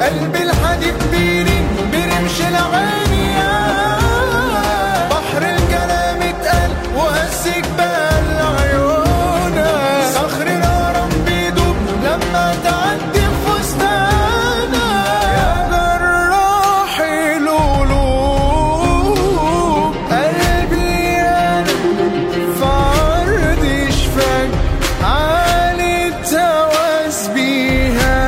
قلبي الحديد بيرن برمش العين يا بحر الكلام اتقل وهسك بقى العيونة صخر نارم بيدوب لما تعدي فستانة يا جراح القلوب قلبي انا في عرض شفاك علي التواس بيها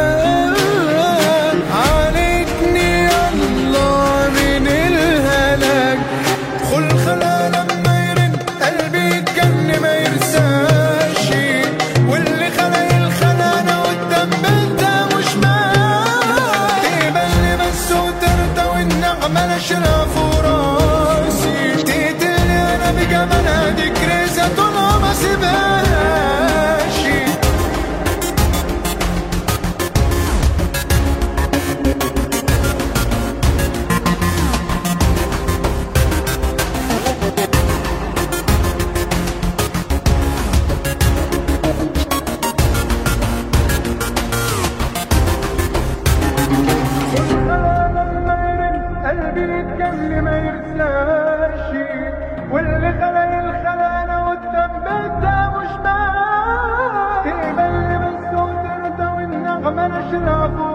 عالجني الله من الهلاك دخل خلا لما يرن قلبي يتجن ما يرساش واللي خلق الخلانة قدام بنتها مش مات تقبلني بس وترضى والنعمة نشرها فوق راسي تقتلني انا بجمالها دي كريزة طولها ما سيبهاش قلبي يتجن ما يرساش واللي خلق الخلانة قدام بنتها مش معاه تقبلني بس وترضى والنغمة نشرها فوق